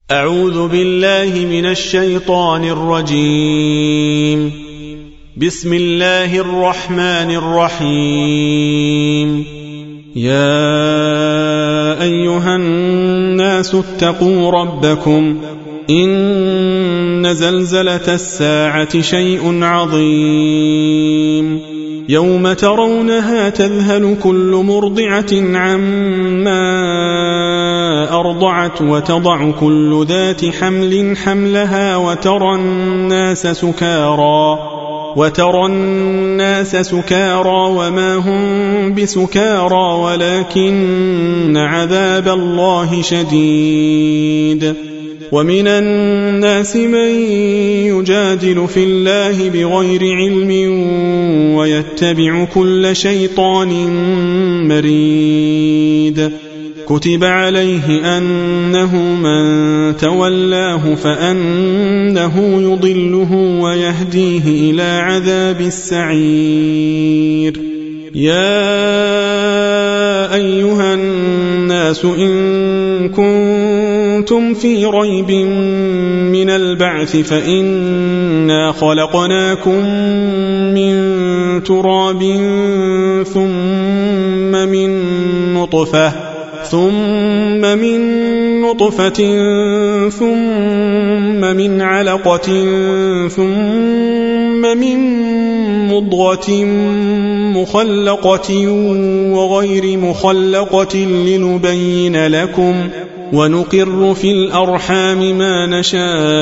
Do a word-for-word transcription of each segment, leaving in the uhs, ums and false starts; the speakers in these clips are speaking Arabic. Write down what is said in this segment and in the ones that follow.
أعوذ بالله من الشيطان الرجيم. بسم الله الرحمن الرحيم. يا أيها الناس اتقوا ربكم إن زلزلة الساعة شيء عظيم يوم ترونها تذهل كل مرضعة عما أرضعت وتضع كل ذات حمل حملها وترى الناس سكارى وترى الناس سكارى وما هم بسكارى ولكن عذاب الله شديد. ومن الناس من يجادل في الله بغير علم ويتبع كل شيطان مريد. كتب عليه أنه من تولاه فأنه يضله ويهديه إلى عذاب السعير. يا أيها الناس إن كنتم في ريب من البعث فإنا خلقناكم من تراب ثم من نطفة ثم من نطفة ثم من علقة ثم من مضغة مخلقة وغير مخلقة لنبين لكم ونقر في الأرحام ما نشاء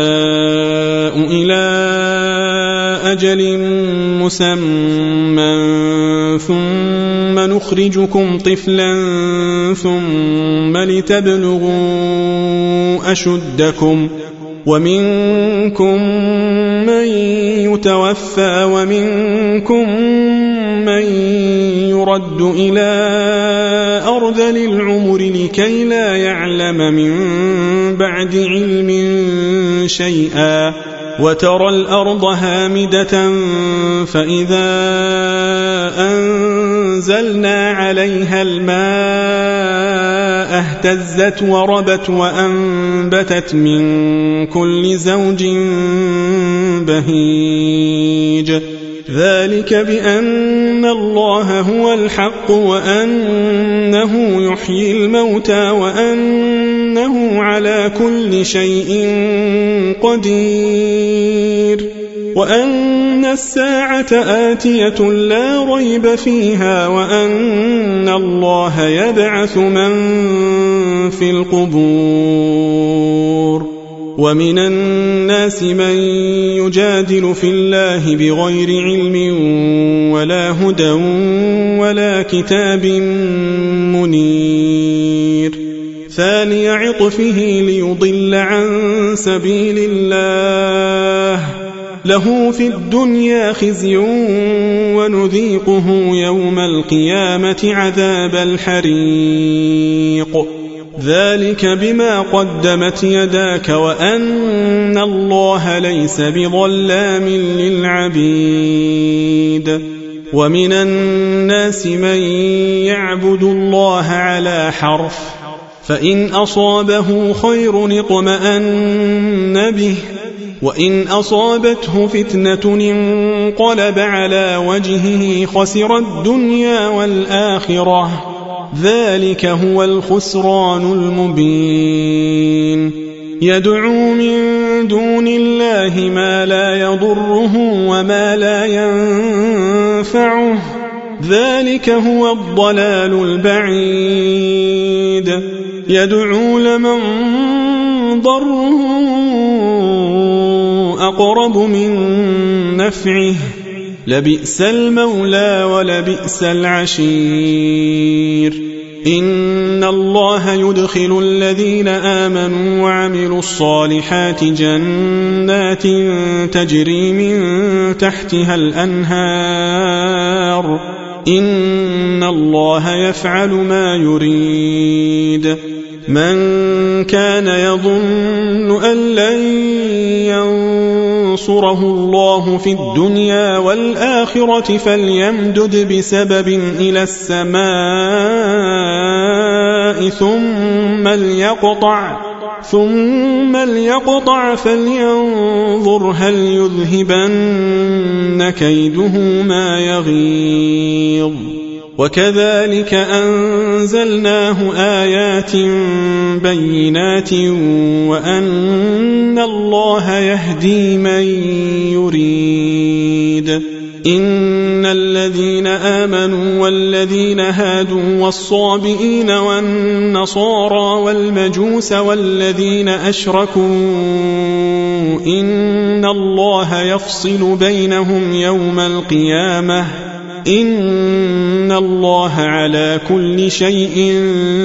إلى أجل مسمى ثم نخرجكم طفلا ثم لتبلغوا أشدكم ومنكم من يتوفى ومنكم من يرد إلى أرذل العمر لكي لا يعلم من بعد علم شيئا. وترى الأرض هامدة فإذا أنزلنا عليها الماء اهتزت وربت وأنبتت من كل زوج بهيج. ذلك بأن الله هو الحق وأنه يحيي الموتى وأنه على كل شيء قدير وأن الساعة آتية لا ريب فيها وأن الله يبعث من في القبور. ومن الناس من يجادل في الله بغير علم ولا هدى ولا كتاب منير. ثاني عطفه ليضل عن سبيل الله له في الدنيا خزي ونذيقه يوم القيامة عذاب الحريق. ذلك بما قدمت يداك وأن الله ليس بظلام للعبيد. ومن الناس من يعبد الله على حرف فإن أصابه خير اطمأن به وإن أصابته فتنة انقلب على وجهه خسر الدنيا والآخرة. ذلك هو الخسران المبين. يدعو من دون الله ما لا يضره وما لا ينفعه. ذلك هو الضلال البعيد. يدعو لمن ضره أقرب من نفعه لبئس المولى ولبئس العشير. إن الله يدخل الذين آمنوا وعملوا الصالحات جنات تجري من تحتها الأنهار. إن الله يفعل ما يريد. من كان يظن أن لن ينصره الله في الدنيا والآخرة فليمدد بسبب إلى السماء ثم ليقطع ثم ليقطع فلينظر هل يذهبن كيده ما يغيظ وكذلك أنزلناه آيات بينات وأن الله يهدي من يريد إن الذين آمنوا والذين هادوا والصابئين والنصارى والمجوس والذين أشركوا إن الله يفصل بينهم يوم القيامة إن الله على كل شيء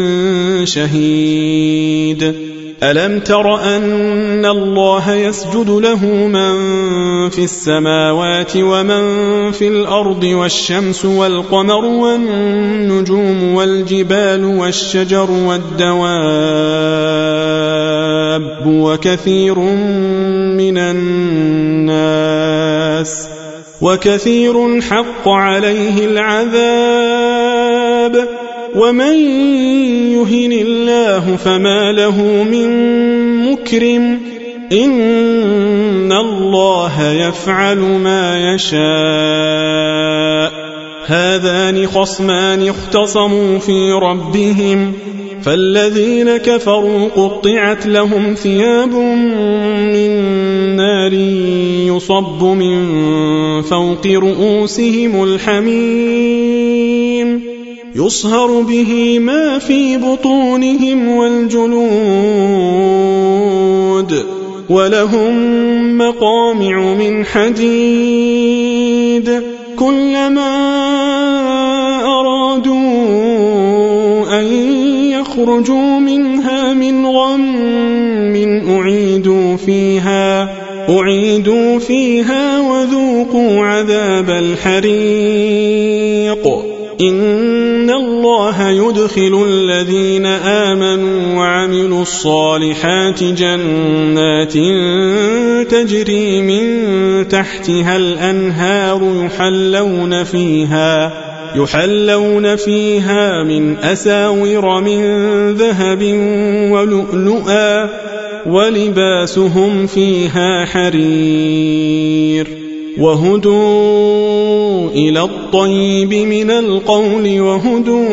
شهيد ألم تر أن الله يسجد له من في السماوات ومن في الأرض والشمس والقمر والنجوم والجبال والشجر والدواب وكثير من الناس وكثير حق عليه العذاب ومن يهن الله فما له من مكرم إن الله يفعل ما يشاء هذان خصمان اختصموا في ربهم فالذين كفروا قطعت لهم ثياب من نار يصب من فوق رؤوسهم الحميم يصهر به ما في بطونهم والجلود ولهم مقامع من حديد كلما أرادوا أن يخرجوا منها من غم أعيدوا فيها أعيدوا فيها وذوقوا عذاب الحريق إن الله يدخل الذين آمنوا وعملوا الصالحات جنات تجري من تحتها الأنهار يحلون فيها يحلون فيها من أساور من ذهب ولؤلؤا ولباسهم فيها حرير وهدوا إلى الطيب من القول وهدوا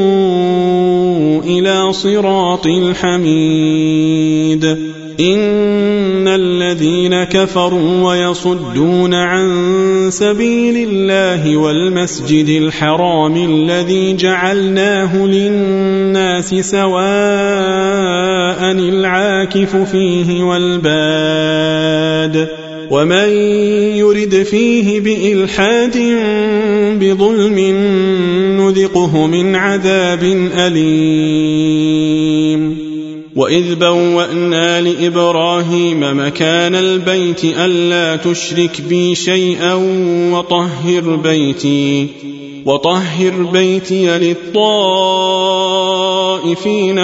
إلى صراط الحميد إن الذين كفروا ويصدون عن سبيل الله والمسجد الحرام الذي جعلناه للناس سواء العاكف فيه والباد ومن يرد فيه بإلحاد بظلم نذقه من عذاب أليم وإذ بوأنا لإبراهيم مكان البيت ألا تشرك بي شيئا وطهر بيتي وطهر بيتي للطائفين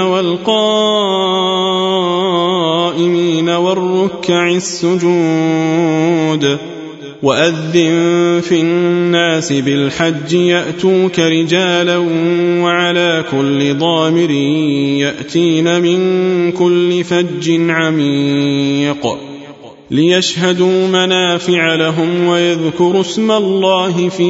والقائمين والركع السجود وأذن في الناس بالحج يأتوك رجالا وعلى كل ضامر يأتين من كل فج عميق ليشهدوا منافع لهم ويذكروا اسم الله في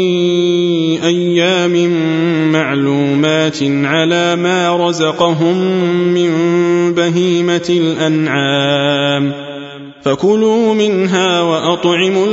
أيام معلومات على ما رزقهم من بهيمة الأنعام فكلوا منها وأطعموا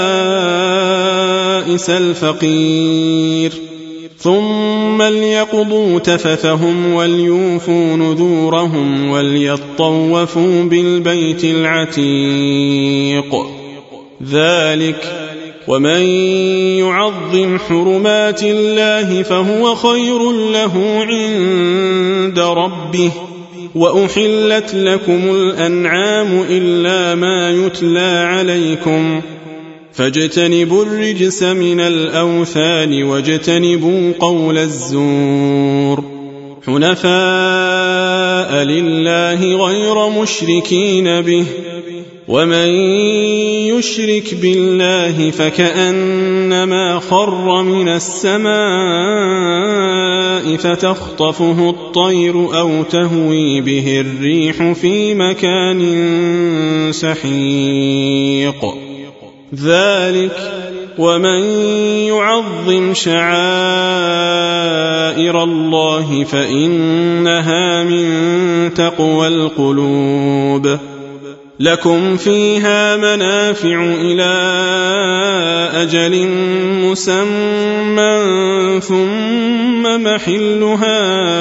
البائس الفقير ثم ليقضوا تفثهم وليوفوا نذورهم وليطوفوا بالبيت العتيق ذلك ومن يعظم حرمات الله فهو خير له عند ربه وأحلت لكم الأنعام إلا ما يتلى عليكم فاجتنبوا الرجس من الأوثان واجتنبوا قول الزور حنفاء لله غير مشركين به ومن يشرك بالله فكأنما خر من السماء فتخطفه الطير أو تهوي به الريح في مكان سحيق ذلك ومن يعظم شعائر الله فإنها من تقوى القلوب لكم فيها منافع إلى أجل مسمى ثم محلها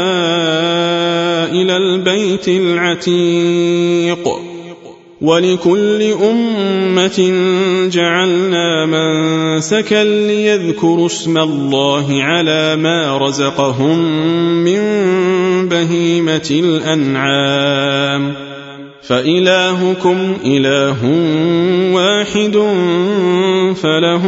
إلى البيت العتيق ولكل أمة جعلنا منسكا ليذكروا اسم الله على ما رزقهم من بهيمة الأنعام فإلهكم إله واحد فله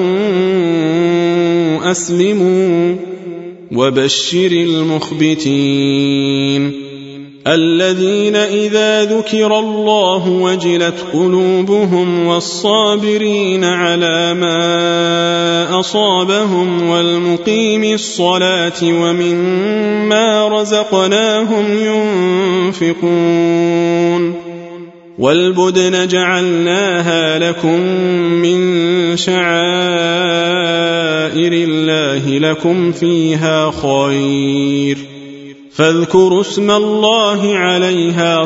أسلموا وبشر المخبتين الذين إذا ذكر الله وجلت قلوبهم والصابرين على ما أصابهم والمقيم الصلاة ومما رزقناهم ينفقون والبدن جعلناها لكم من شعائر الله لكم فيها خير فاذكروا اسم الله عليها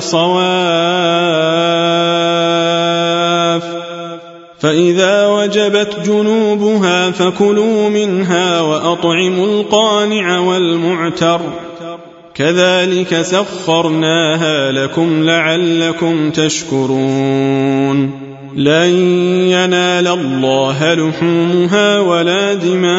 صواف فإذا وجبت جنوبها فكلوا منها وأطعموا القانع والمعتر كذلك سخرناها لكم لعلكم تشكرون لن ينال الله لحومها ولا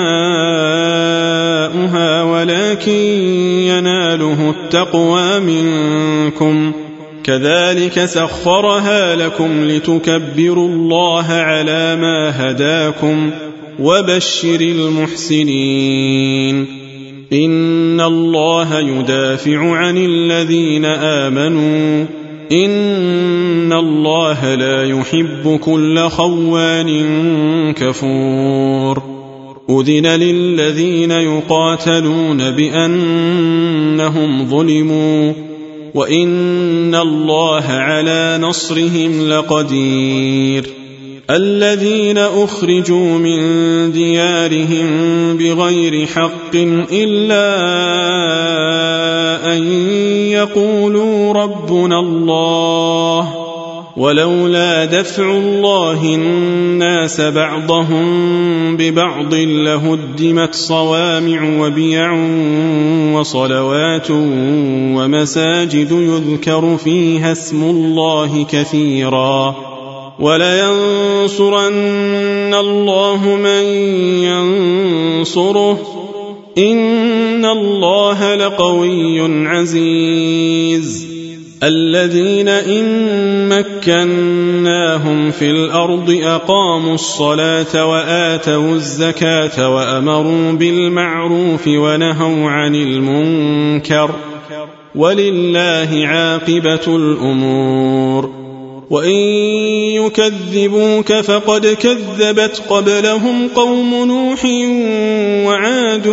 دماؤها ولكن يناله التقوى منكم كذلك سخرها لكم لتكبروا الله على ما هداكم وبشر المحسنين إن الله يدافع عن الذين آمنوا إن الله لا يحب كل خوان كفور أذن للذين يقاتلون بأنهم ظلموا وإن الله على نصرهم لقدير الذين أخرجوا من ديارهم بغير حق إلا أن يقولوا ربنا الله ولولا دفع الله الناس بعضهم ببعض لهدمت صوامع وبيع وصلوات ومساجد يذكر فيها اسم الله كثيرا ولينصرن الله من ينصره إن الله لقوي عزيز الذين إن مكناهم في الأرض أقاموا الصلاة وآتوا الزكاة وأمروا بالمعروف ونهوا عن المنكر ولله عاقبة الأمور وإن يكذبوك فقد كذبت قبلهم قوم نوح وعاد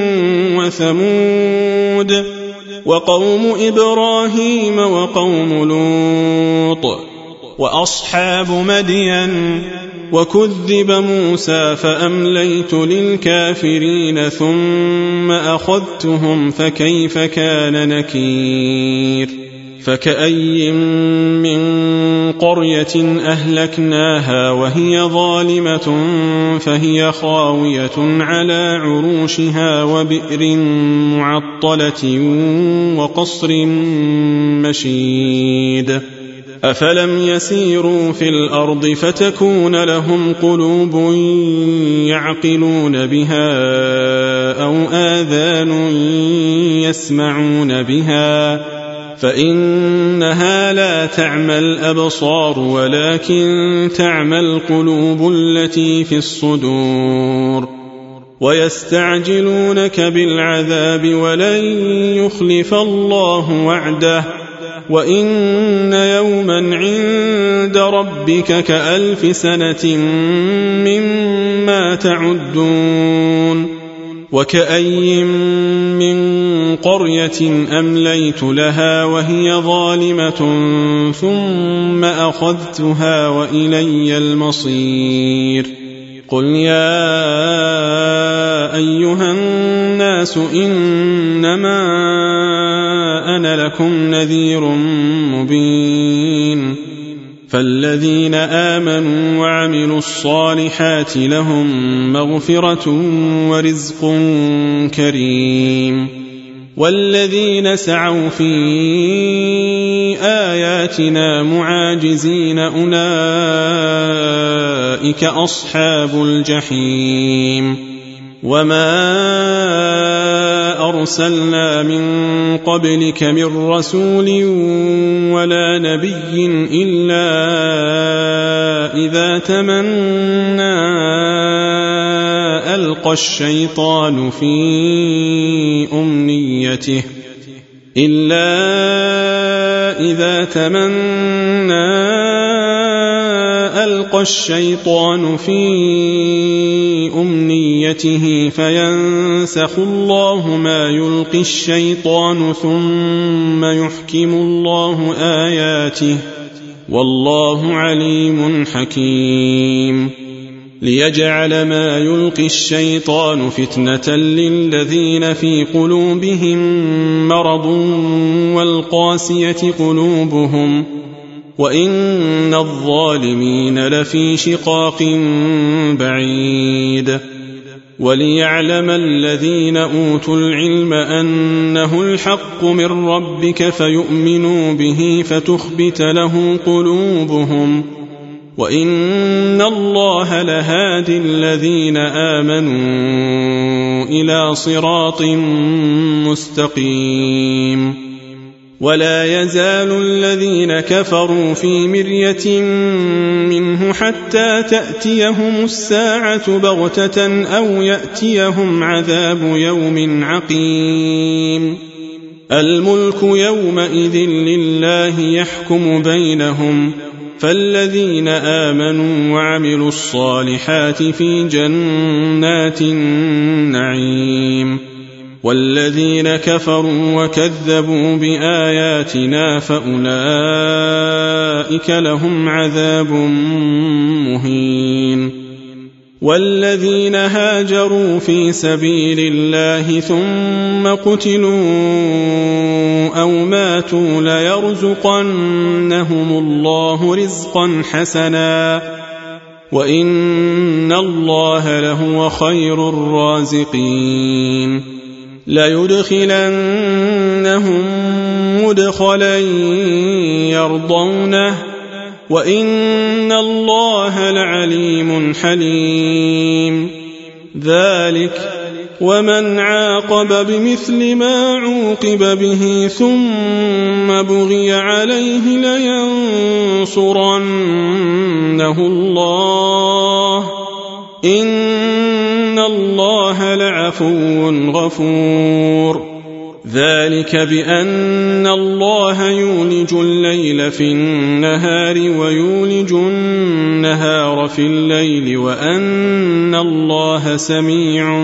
وثمود وقوم إبراهيم وقوم لوط وأصحاب مدين وكذب موسى فأمليت للكافرين ثم أخذتهم فكيف كان نكير فكأي من قرية أهلكناها وهي ظالمة فهي خاوية على عروشها وبئر معطلة وقصر مشيد أفلم يسيروا في الأرض فتكون لهم قلوب يعقلون بها أو آذان يسمعون بها فإنها لا تعمى الأبصار ولكن تعمى القلوب التي في الصدور ويستعجلونك بالعذاب ولن يخلف الله وعده وإن يوما عند ربك كألف سنة مما تعدون وكأي من قرية أمليت لها وهي ظالمة ثم أخذتها وإلي المصير قل يا أيها الناس إنما أنا لكم نذير مبين فالذين آمنوا وعملوا الصالحات لهم مغفرة ورزق كريم والذين سعوا في آياتنا معاجزين أولئك أصحاب الجحيم وما أرسلنا من قبلك من رسول ولا نبي إلا إذا تمنى ألقى الشيطان في أمنيته إلا إذا تمنى ألقى الشيطان في أمنيته فينسخ الله ما يلقي الشيطان ثم يحكم الله آياته والله عليم حكيم ليجعل ما يلقي الشيطان فتنة للذين في قلوبهم مرض والقاسية قلوبهم وإن الظالمين لفي شقاق بعيد وليعلم الذين أوتوا العلم أنه الحق من ربك فيؤمنوا به فتخبت له قلوبهم وإن الله لهادي الذين آمنوا إلى صراط مستقيم ولا يزال الذين كفروا في مرية منه حتى تأتيهم الساعة بغتة أو يأتيهم عذاب يوم عقيم الملك يومئذ لله يحكم بينهم فالذين آمنوا وعملوا الصالحات في جنات النعيم والذين كفروا وكذبوا بآياتنا فأولئك لهم عذاب مهين والذين هاجروا في سبيل الله ثم قتلوا أو ماتوا ليرزقنهم الله رزقا حسنا وإن الله لهو خير الرازقين ليدخلنهم مدخلا يرضونه وإن الله لعليم حليم ذلك ومن عاقب بمثل ما عوقب به ثم بغي عليه لينصرنه الله إن الله لعفو غفور ذلك بأن الله يولج الليل في النهار ويولج النهار في الليل وأن الله سميع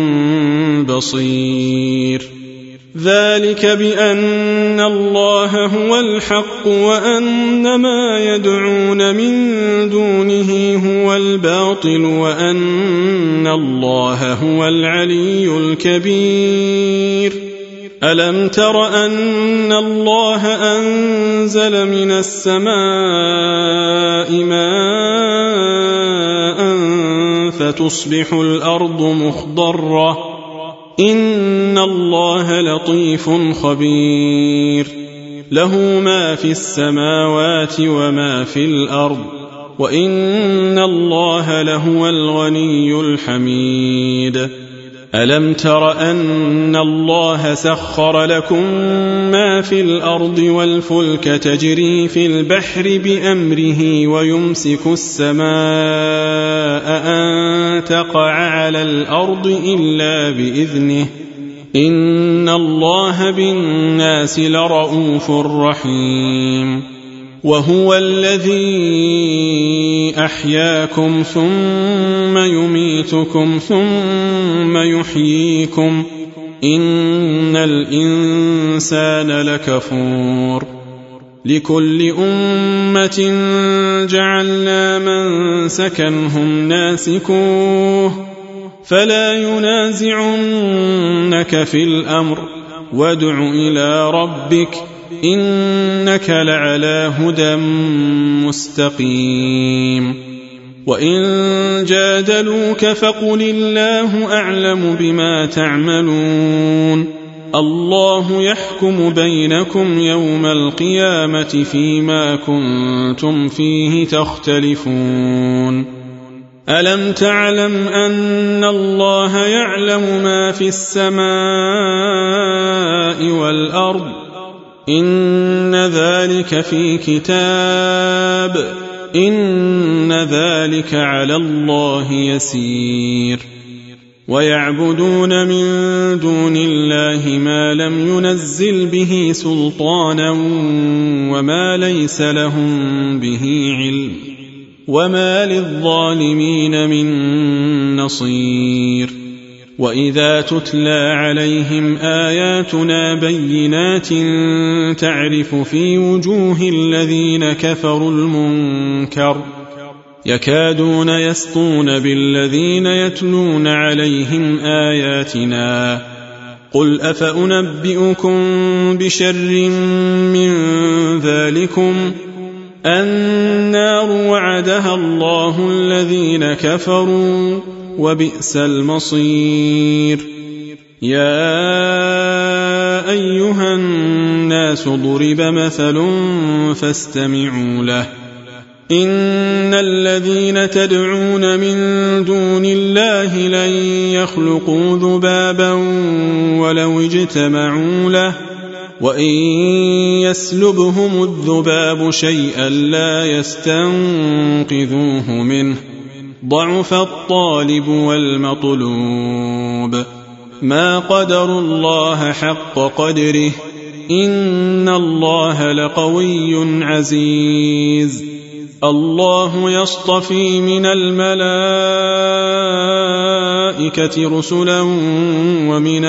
بصير ذلك بأن الله هو الحق وأن ما يدعون من دونه هو الباطل وأن الله هو العلي الكبير ألم تر أن الله أنزل من السماء ماء فتصبح الأرض مخضرة إن الله لطيف خبير له ما في السماوات وما في الأرض وإن الله لهو الغني الحميد ألم تر أن الله سخر لكم ما في الأرض والفلك تجري في البحر بأمره ويمسك السماء أن تقع على الأرض إلا بإذنه إن الله بالناس لرءوف رحيم وهو الذي أحياكم ثم يميتكم ثم يحييكم إن الإنسان لكفور لكل أمة جعلنا منسكا هم ناسكوه فلا ينازعنك في الأمر وادع إلى ربك إنك لعلى هدى مستقيم وإن جادلوك فقل الله أعلم بما تعملون الله يحكم بينكم يوم القيامة فيما كنتم فيه تختلفون ألم تعلم أن الله يعلم ما في السماء والأرض إن ذلك في كتاب إن ذلك على الله يسير ويعبدون من دون الله ما لم ينزل به سلطانا وما ليس لهم به علم وما للظالمين من نصير وإذا تتلى عليهم آياتنا بينات تعرف في وجوه الذين كفروا المنكر يكادون يسطون بالذين يتلون عليهم آياتنا قل أفأنبئكم بشر من ذلكم النار وعدها الله الذين كفروا وبئس المصير يا أيها الناس ضرب مثل فاستمعوا له إن الذين تدعون من دون الله لن يخلقوا ذبابا ولو اجتمعوا له وإن يسلبهم الذباب شيئا لا يستنقذوه منه ضعف الطالب والمطلوب ما قدروا الله حق قدره إن الله لقوي عزيز الله يصطفي من الملائكة رسلا ومن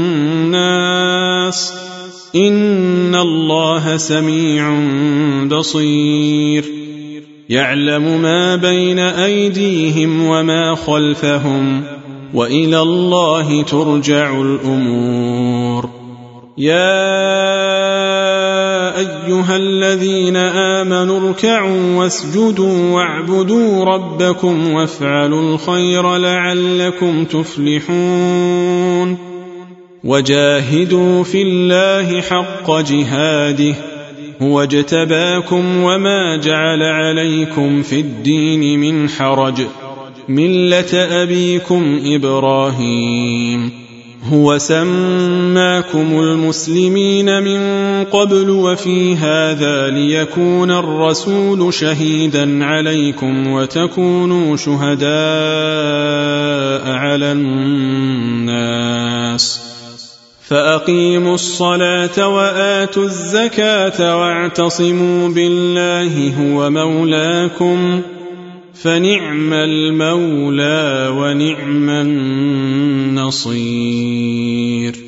الناس إن الله سميع بصير يعلم ما بين أيديهم وما خلفهم وإلى الله ترجع الأمور يا أيها الذين آمنوا اركعوا واسجدوا واعبدوا ربكم وافعلوا الخير لعلكم تفلحون وجاهدوا في الله حق جهاده هو اجتباكم وما جعل عليكم في الدين من حرج ملة أبيكم إبراهيم هو سماكم المسلمين من قبل وفي هذا ليكون الرسول شهيدا عليكم وتكونوا شهداء على الناس فأقيموا الصلاة وآتوا الزكاة واعتصموا بالله هو مولاكم فنعم المولى ونعم النصير